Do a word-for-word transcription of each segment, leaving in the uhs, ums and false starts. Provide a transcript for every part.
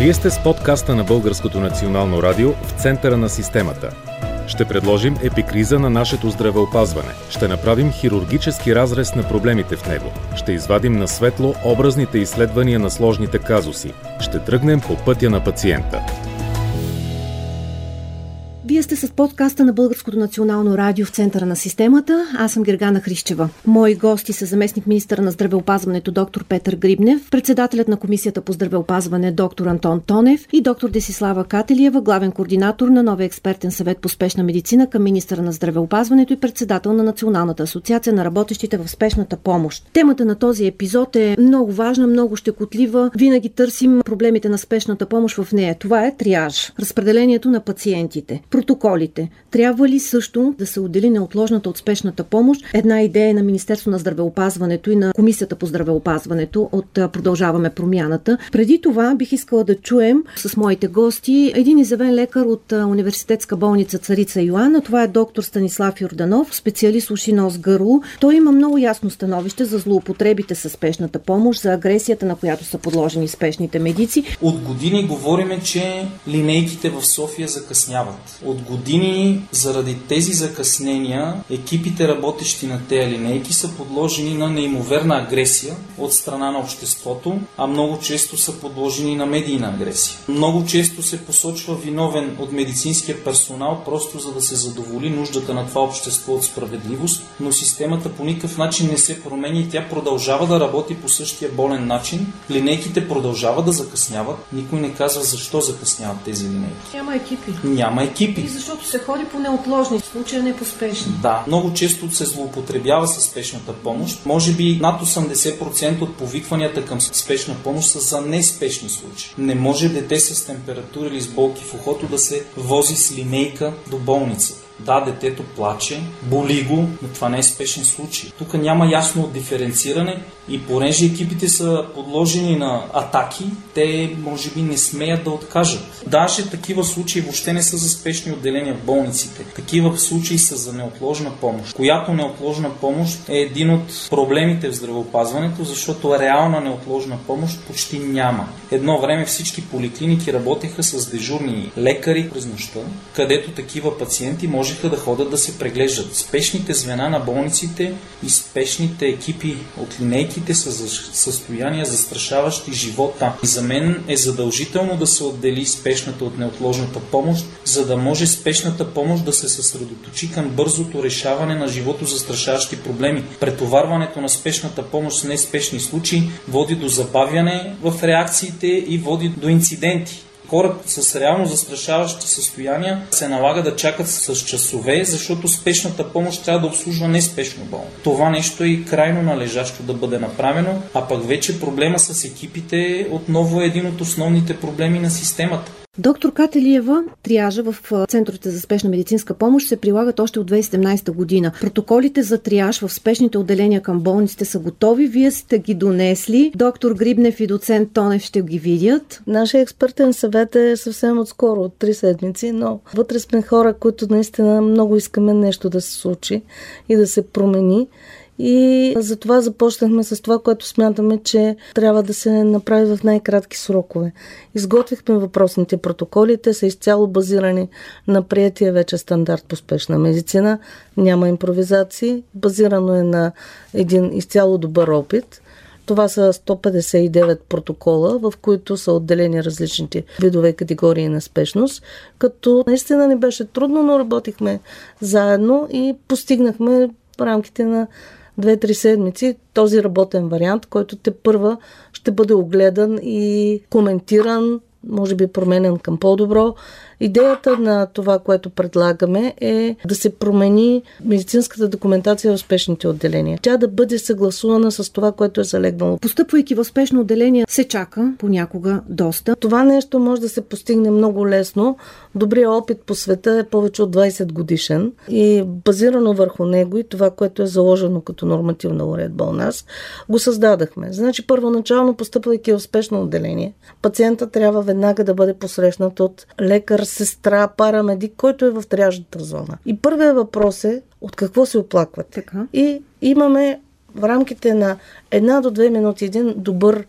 Вие сте с подкаста на Българското национално радио в центъра на системата. Ще предложим епикриза на нашето здравеопазване. Ще направим хирургически разрез на проблемите в него. Ще извадим на светло образните изследвания на сложните казуси. Ще тръгнем по пътя на пациента. Вие сте с подкаста на Българското национално радио в центъра на системата. Аз съм Гергана Хрищева. Мои гости са заместник министъра на здравеопазването доктор Петър Грибнев, председателят на Комисията по здравеопазване доктор Антон Тонев и доктор Десислава Кателиева, главен координатор на новия експертен съвет по спешна медицина към министъра на здравеопазването и председател на Националната асоциация на работещите в спешната помощ. Темата на този епизод е много важна, много щекотлива. Винаги търсим проблемите на спешната помощ в нея. Това е триаж, разпределението на пациентите. Протоколите. Трябва ли също да се отдели неотложната от спешната помощ? Една идея на Министерство на здравеопазването и на Комисията по здравеопазването от Продължаваме промяната. Преди това бих искала да чуем с моите гости един изявен лекар от Университетска болница Царица Йоанна. Това е доктор Станислав Йорданов, специалист уши, нос, гърло. Той има много ясно становище за злоупотребите с спешната помощ, за агресията, на която са подложени спешните медици. От години говориме, че линейките в София закъсняват. От години заради тези закъснения екипите, работещи на тези линейки, са подложени на неимоверна агресия от страна на обществото, а много често са подложени на медийна агресия. Много често се посочва виновен от медицинския персонал, просто за да се задоволи нуждата на това общество от справедливост, но системата по никакъв начин не се променя и тя продължава да работи по същия болен начин. Линейките продължават да закъсняват. Никой не казва защо закъсняват тези линейки. Няма екипи. Няма екипи. И защото се ходи по неотложни случаи, не по спешни. Да, много често се злоупотребява със спешната помощ. Може би над осемдесет процента от повикванията към спешна помощ са за неспешни случаи. Не може дете с температура или с болки в ухото да се вози с линейка до болница. Да, детето плаче, боли го, но това не е спешен случай. Тук няма ясно диференциране и понеже екипите са подложени на атаки, те може би не смеят да откажат. Даже такива случаи въобще не са за спешни отделения в болниците. Такива случаи са за неотложна помощ, която неотложна помощ е един от проблемите в здравеопазването, защото реална неотложна помощ почти няма. Едно време всички поликлиники работеха с дежурни лекари през нощта, където такива пациенти може да ходят да се преглеждат. Спешните звена на болниците и спешните екипи от линейките са за състояния застрашаващи живота. И за мен е задължително да се отдели спешната от неотложната помощ, за да може спешната помощ да се съсредоточи към бързото решаване на живото застрашаващи проблеми. Претоварването на спешната помощ с неспешни случаи води до забавяне в реакциите и води до инциденти. Хората с реално застрашаващи състояния се налага да чакат с часове, защото спешната помощ трябва да обслужва неспешно болно. Това нещо е крайно належащо да бъде направено, а пък вече проблема с екипите отново е един от основните проблеми на системата. Доктор Кателиева, триажа в центровете за спешна медицинска помощ се прилагат още от две хиляди и седемнадесета година. Протоколите за триаж в спешните отделения към болниците са готови. Вие сте ги донесли. Доктор Грибнев и доцент Тонев ще ги видят. Нашия експертен съвет е съвсем отскоро, от три седмици, но вътре сме хора, които наистина много искаме нещо да се случи и да се промени. И затова започнахме с това, което смятаме, че трябва да се направи в най-кратки срокове. Изготвихме въпросните протоколи, те са изцяло базирани на приетия вече стандарт по спешна медицина. Няма импровизации, базирано е на един изцяло добър опит. Това са сто петдесет и девет протокола, в които са отделени различните видове категории на спешност, като наистина не беше трудно, но работихме заедно и постигнахме в рамките на две-три седмици този работен вариант, който тепърва ще бъде огледан и коментиран, може би променен към по-добро. Идеята на това, което предлагаме, е да се промени медицинската документация в спешните отделения. Тя да бъде съгласувана с това, което е залегнало. Постъпвайки в спешно отделение се чака понякога доста. Това нещо може да се постигне много лесно. Добрият опит по света е повече от двадесет годишен и базирано върху него и това, което е заложено като нормативна уредба у нас, го създадахме. Значи, първоначално постъпвайки в спешно отделение, пациента трябва веднага да бъде посрещнат от лекар, сестра, парамедик, който е в триажната зона. И първият въпрос е от какво се оплакват. Така. И имаме в рамките на една до две минути един добър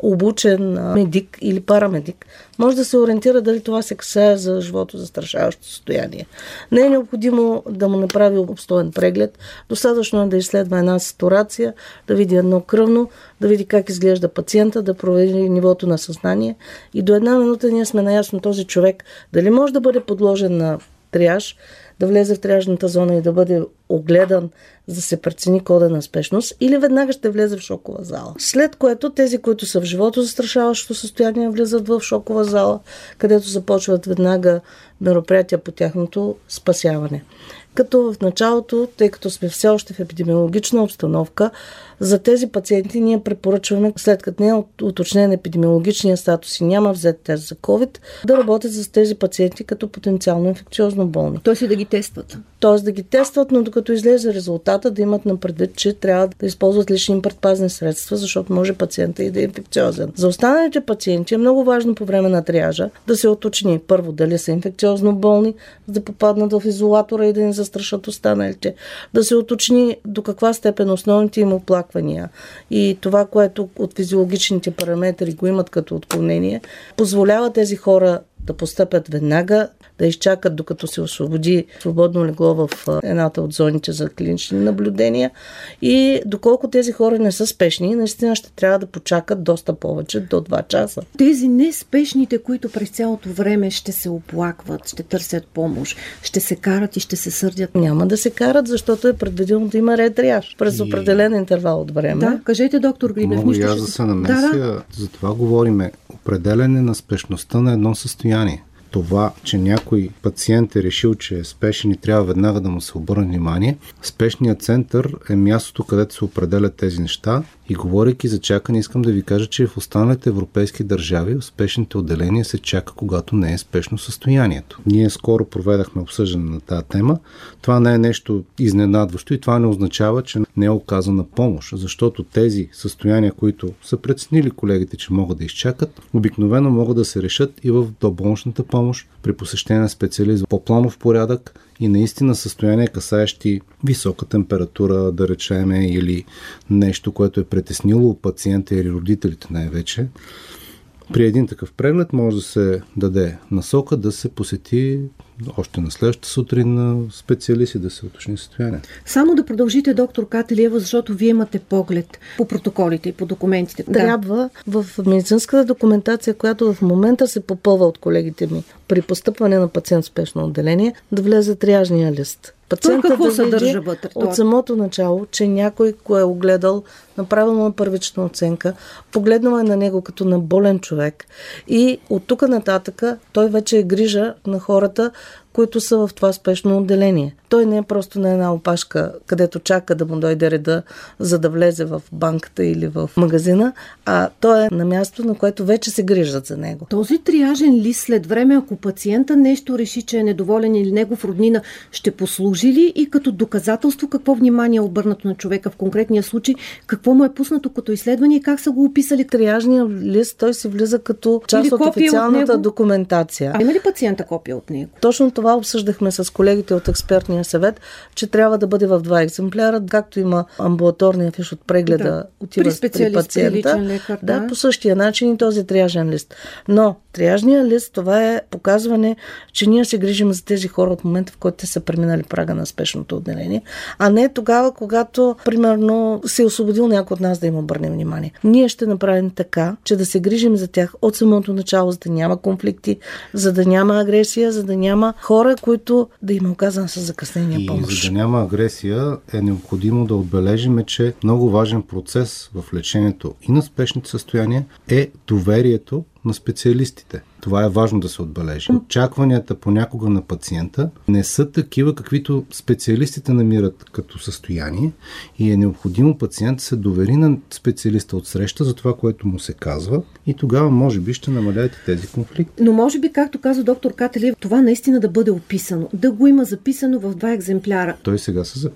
обучен медик или парамедик може да се ориентира дали това се касае за живото застрашаващо състояние. Не е необходимо да му направи обстоен преглед. Достатъчно е да изследва една сатурация, да види едно кръвно, да види как изглежда пациента, да провери нивото на съзнание и до една минута ние сме наясно този човек дали може да бъде подложен на триаж, да влезе в триажната зона и да бъде огледан, за да се прецени кода на спешност, или веднага ще влезе в шокова зала. След което тези, които са в живото застрашаващо състояние, влизат в шокова зала, където започват веднага мероприятия по тяхното спасяване. Като в началото, тъй като сме все още в епидемиологична обстановка, за тези пациенти ние препоръчваме, след като не е уточнен епидемиологичния статус и няма взет тест за COVID, да работят с тези пациенти като потенциално инфекциозно болни. Тоест и да ги тестват. Тоест да ги тестват, но докато излезе резултата, да имат на предвид, че трябва да използват лични предпазни средства, защото може пациента и да е инфекциозен. За останалите пациенти е много важно по време на триажа да се уточни първо дали са инфекциозно болни, за да попаднат в изолатора и да не застрашат останалите. Да се уточни до каква степен основните им оплаквания и това, което от физиологичните параметри го имат като отклонение, позволява тези хора да постъпят веднага, да изчакат докато се освободи свободно легло в едната от зоните за клинични наблюдения и доколко тези хора не са спешни, наистина ще трябва да почакат доста повече, до два часа. Тези неспешните, които през цялото време ще се оплакват, ще търсят помощ, ще се карат и ще се сърдят. Няма да се карат, защото е предвидено да има ретриаж през и... определен интервал от време. Да, кажете, доктор Грибнев. Мога и аз да се намеся. Да, да. За това говориме. Определене на спешността на едно състояние. Това, че някой пациент е решил, че е спешен и трябва веднага да му се обърне внимание, спешният център е мястото, където се определят тези неща. И говорейки за чакане, искам да ви кажа, че в останалите европейски държави в спешните отделения се чака, когато не е спешно състоянието. Ние скоро проведахме обсъждане на тази тема. Това не е нещо изненадващо и това не означава, че не е оказана помощ, защото тези състояния, които са преценили колегите, че могат да изчакат, обикновено могат да се решат и в доболничната помощ при посещение на специалист по планов порядък и наистина състояние, касаещи висока температура, да речем, или нещо, което е притеснило пациента или родителите най-вече. При един такъв преглед може да се даде насока да се посети още на следващата сутрин на специалист и да се уточни състояние. Само да продължите, доктор Кателиева, защото вие имате поглед по протоколите и по документите. Трябва да. В медицинската документация, която в момента се попълва от колегите ми при постъпване на пациент в спешно отделение, да влезе триажния лист. Пациентът какво да съдържа вътре? От самото начало, че някой, кой е огледал, направил му първична оценка, погледнал е на него като на болен човек и от тук нататъка той вече е грижа на хората, които са в това спешно отделение. Той не е просто на една опашка, където чака да му дойде реда, за да влезе в банката или в магазина, а той е на място, на което вече се грижат за него. Този триажен лист след време, ако пациента нещо реши, че е недоволен или негов роднина, ще послужи ли и като доказателство какво внимание е обърнато на човека в конкретния случай, какво му е пуснато като изследване и как са го описали? Триажния лист, той се влиза като част или от официалната от документация. А има ли пациента копия от него? Точно това обсъждахме с колегите от експертния съвет, че трябва да бъде в два екземпляра, както има амбулаторния фиш от прегледа, да, отива при, при пациента. Лекар, да. да, по същия начин и този триажен лист. Но триажния лист, това е показване, че ние се грижим за тези хора от момента, в който те са преминали прага на спешното отделение, а не тогава, когато, примерно, се е освободил някой от нас да им обърнем внимание. Ние ще направим така, че да се грижим за тях от самото начало, за да няма конфликти, за да няма агресия, за да няма хора, които да им оказан с закъснение помощ. И за да няма агресия е необходимо да отбележим, че много важен процес в лечението и на спешните състояния е доверието на специалистите. Това е важно да се отбележи. Очакванията понякога на пациента не са такива, каквито специалистите намират като състояние и е необходимо пациент да се довери на специалиста от среща за това, което му се казва и тогава може би ще намаляете тези конфликти. Но може би, както каза доктор Кателиев, това наистина да бъде описано, да го има записано в два екземпляра. Той сега се записва.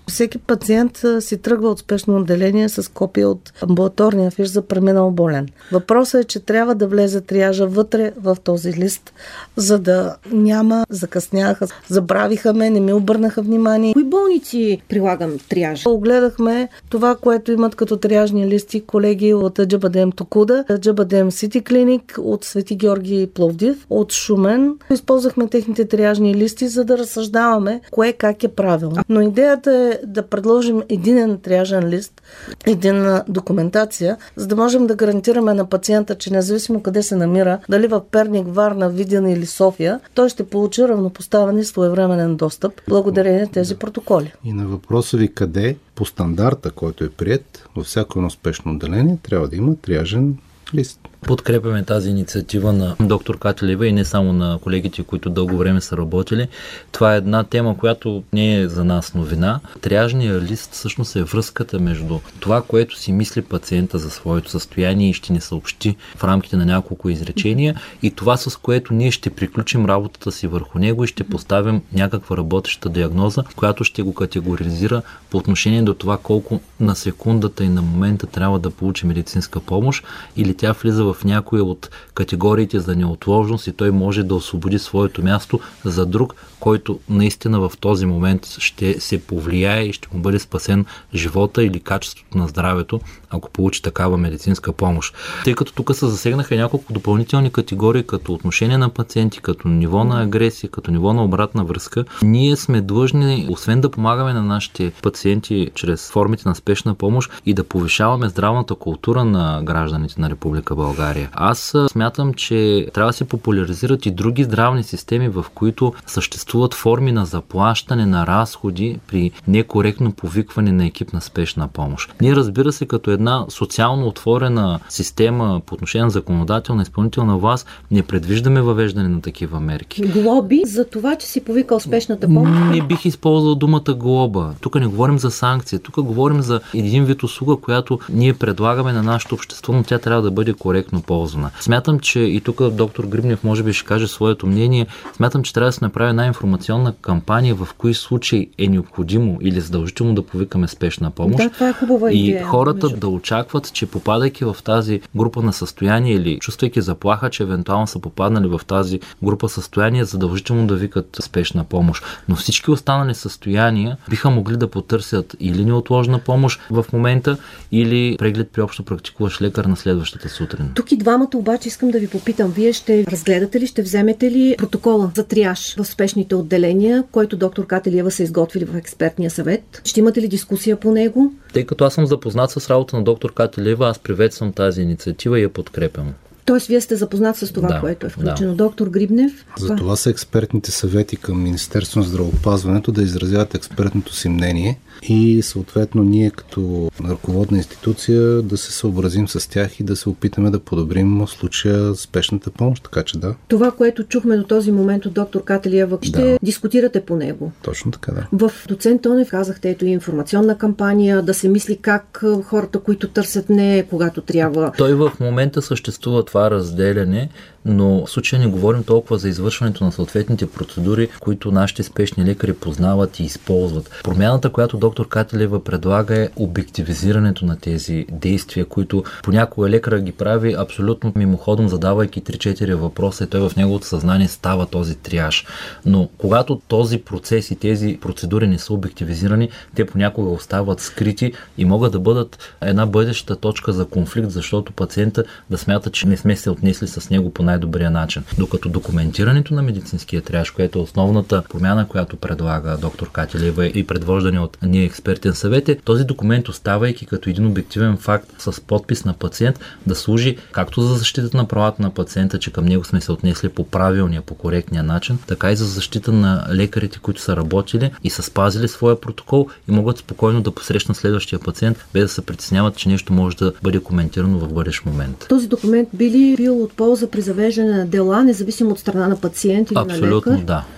Всеки пациент си тръгва от спешно отделение с копия от амбулаторния фиш за преминал болен. Въпросът е, че трябва да влезе триажа вътре в този лист, за да няма закъсняха, забравиха ме, не ми обърнаха внимание. Кои болници прилагам триажа? Огледахме това, което имат като триажни листи колеги от Джабадем Токуда, Джабадем Сити Клиник, от Свети Георги Пловдив, от Шумен. Използвахме техните триажни листи, за да разсъждаваме кое как е правилно. Но идеята е да предложим единен триажен лист, единна документация, за да можем да гарантираме на пациента, че независимо къде се намира, дали в Перник, Варна, Видин или София, той ще получи равнопоставен и своевременен достъп благодарение на тези протоколи. И на въпроса ви къде, по стандарта, който е приет, във всяко едно спешно отделение трябва да има триажен лист. Подкрепяме тази инициатива на доктор Кателиева и не само на колегите, които дълго време са работили. Това е една тема, която не е за нас новина. Триажният лист всъщност е връзката между това, което си мисли пациента за своето състояние и ще ни съобщи в рамките на няколко изречения, и това, с което ние ще приключим работата си върху него и ще поставим някаква работеща диагноза, която ще го категоризира по отношение до това колко на секундата и на момента трябва да получи медицинска помощ, или тя влиза в някоя от категориите за неотложност и той може да освободи своето място за друг, който наистина в този момент ще се повлияе и ще му бъде спасен живота или качеството на здравето, ако получи такава медицинска помощ. Тъй като тук се засегнаха няколко допълнителни категории, като отношение на пациенти, като ниво на агресия, като ниво на обратна връзка, ние сме длъжни, освен да помагаме на нашите пациенти чрез формите на спешна помощ, и да повишаваме здравната култура на гражданите на Република България. Аз смятам, че трябва да се популяризират и други здравни системи, в които съществуват форми на заплащане на разходи при некоректно повикване на екип на спешна помощ. Ние, разбира се, като една социално отворена система по отношение на законодателна и изпълнителна власт, не предвиждаме въвеждане на такива мерки. Глоби за това, че си повикал спешната помощ? Не бих използвал думата глоба. Тук не говорим за санкция. Тук говорим за един вид услуга, която ние предлагаме на нашето общество, но тя трябва да бъде коректно ползвана. Смятам, че и тук доктор Грибнев може би ще каже своето мнение. Смятам, че трябва да се направи една информационна кампания, в кои случаи е необходимо или задължително да повикаме спешна помощ. Да, това е хубава идея. И хората да очакват, че попадайки в тази група на състояние или чувствайки заплаха, че евентуално са попаднали в тази група състояние, задължително да викат спешна помощ. Но всички останали състояния биха могли да потърсят или неотложна помощ в момента, или преглед при общо практикуващ лекар на следващата сутрин. Тук и двамата обаче искам да ви попитам. Вие ще разгледате ли, ще вземете ли протокола за триаж в спешните отделения, който доктор Кателиева са изготвили в експертния съвет? Ще имате ли дискусия по него? Тъй като аз съм запознат с работа на доктор Кателиева, аз приветствам тази инициатива и я подкрепям. Тоест, вие сте запознат с това, да, което е включено. Да. Доктор Грибнев? За това са експертните съвети към Министерството на здравеопазването, да изразяват експертното си мнение и съответно ние като ръководна институция да се съобразим с тях и да се опитаме да подобрим в случая спешната помощ, така че да. Това, което чухме до този момент от доктор Кателиева, ще да. дискутирате по него. Точно така, да. В доцент Тонев казахте, ето и информационна кампания, да се мисли как хората, които търсят не когато трябва. Той в момента съществува това разделяне, но в случая не говорим толкова за извършването на съответните процедури, които нашите спешни лекари познават и използват. Промяната, която доктор Кателиева предлага, е обективизирането на тези действия, които понякога лекар ги прави абсолютно мимоходом, задавайки три-четири въпроса, и той в неговото съзнание става този триаж. Но когато този процес и тези процедури не са обективизирани, те понякога остават скрити и могат да бъдат една бъдеща точка за конфликт, защото пациента да смята, че не сме се отнесли с него по най-добрия начин. Докато документирането на медицинския триаж, което е основната промяна, която предлага доктор Кателиева и предвождане от ние експертен съвет, е този документ, оставайки като един обективен факт с подпис на пациент, да служи както за защита на правата на пациента, че към него сме се отнесли по правилния, по коректния начин, така и за защита на лекарите, които са работили и са спазили своя протокол и могат спокойно да посрещнат следващия пациент, без да се притесняват, че нещо може да бъде коментирано в бъдещ момент. Този документ би ли бил от полза при завеждане на дела, независимо от страна на пациент или Абсолютно, на лекар? Да.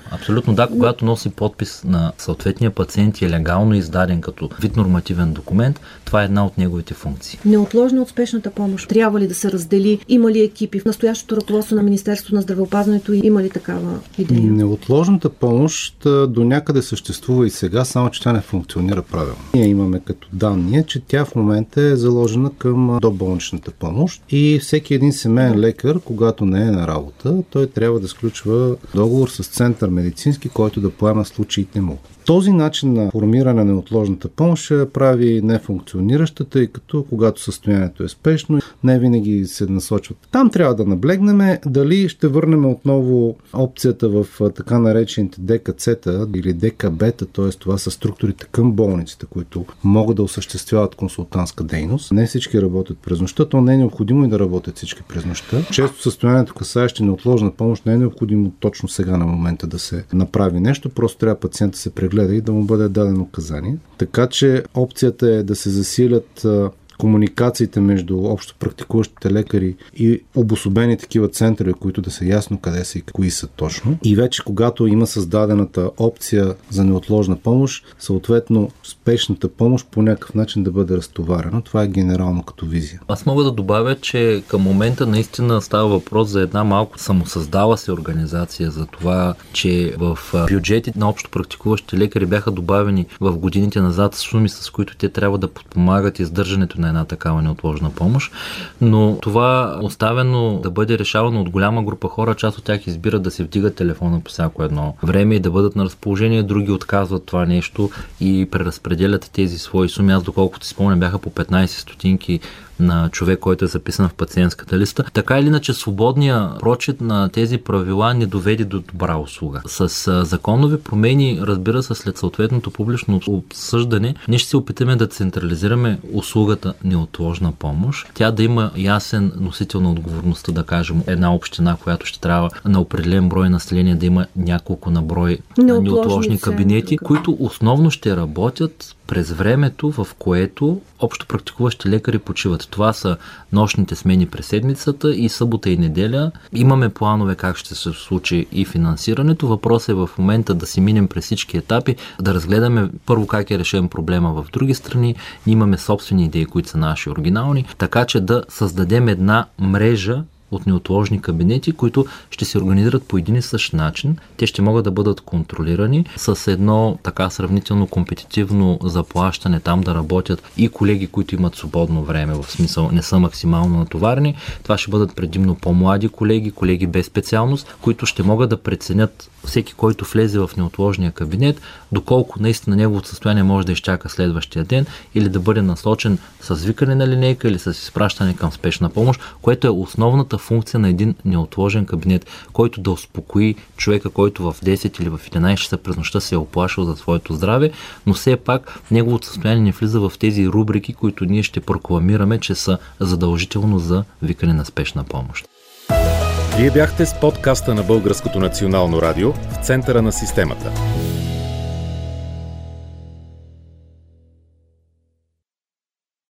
Абсолютно да, когато носи подпис на съответния пациент и е легално издаден като вид нормативен документ, това е една от неговите функции. Неотложна от спешната помощ. Трябва ли да се раздели? Има ли екипи? В настоящото ръководство на Министерството на здравеопазването има ли такава идея? Неотложната помощ до някъде съществува и сега, само че тя не функционира правилно. Ние имаме като данни, че тя в момента е заложена към доболничната помощ и всеки един семейен лекар, когато не е на работа, той трябва да сключва договор с център медицински, който да поема случаите му. Този начин на формиране на неотложната помощ ще прави нефункционираща, тъй като когато състоянието е спешно, не винаги се насочват. Там трябва да наблегнем дали ще върнем отново опцията в така наречените Д К Ц-та или Д К Б-та, т.е. това са структурите към болниците, които могат да осъществяват консултантска дейност. Не всички работят през нощта, то не е необходимо и да работят всички през нощта. Често състоянието, касаещо неотложна помощ, не е необходимо точно сега на момента да се направи нещо, просто трябва пациента да се прегледа и да му бъде дадено указание. Така че опцията е да се засилят комуникациите между общо практикуващите лекари и обособени такива центрове, които да са ясно къде са и кои са точно. И вече когато има създадената опция за неотложна помощ, съответно спешната помощ по някакъв начин да бъде разтоварена. Това е генерално като визия. Аз мога да добавя, че към момента наистина става въпрос за една малко самосъздала се организация, за това, че в бюджети на общо практикуващите лекари бяха добавени в годините назад суми, с които те трябва да подпомагат издържането на една такава неотложна помощ, но това оставено да бъде решавано от голяма група хора, част от тях избират да се вдигат телефона по всяко едно време и да бъдат на разположение, други отказват това нещо и преразпределят тези свои суми. Аз, доколкото си спомням, бяха по петнайсет стотинки на човек, който е записан в пациентската листа. Така или иначе, свободния прочит на тези правила не доведе до добра услуга. С законови промени, разбира се, след съответното публично обсъждане, ние ще се опитаме да централизираме услугата неотложна помощ. Тя да има ясен носител на отговорността, да кажем, една община, която ще трябва на определен брой население да има няколко на брой неотложни, неотложни кабинети, които основно ще работят през времето, в което общо практикуващи лекари почиват. Това са нощните смени през седмицата и събота и неделя. Имаме планове как ще се случи и финансирането. Въпросът е в момента да си минем през всички етапи, да разгледаме първо как е решен проблема в други страни. Ние имаме собствени идеи, които са наши оригинални, така че да създадем една мрежа от неотложни кабинети, които ще се организират по един и същ начин. Те ще могат да бъдат контролирани с едно така сравнително компетитивно заплащане, там да работят и колеги, които имат свободно време, в смисъл не са максимално натоварени. Това ще бъдат предимно по-млади колеги, колеги без специалност, които ще могат да преценят всеки, който влезе в неотложния кабинет, доколко наистина неговото състояние може да изчака следващия ден или да бъде насочен с викане на линейка или с изпращане към спешна помощ, което е основната функция на един неотложен кабинет, който да успокои човека, който в десет или в единайсет часа през нощта се е оплашил за своето здраве, но все пак неговото състояние не влиза в тези рубрики, които ние ще прокламираме, че са задължително за викане на спешна помощ. Вие бяхте с подкаста на Българското национално радио в центъра на системата.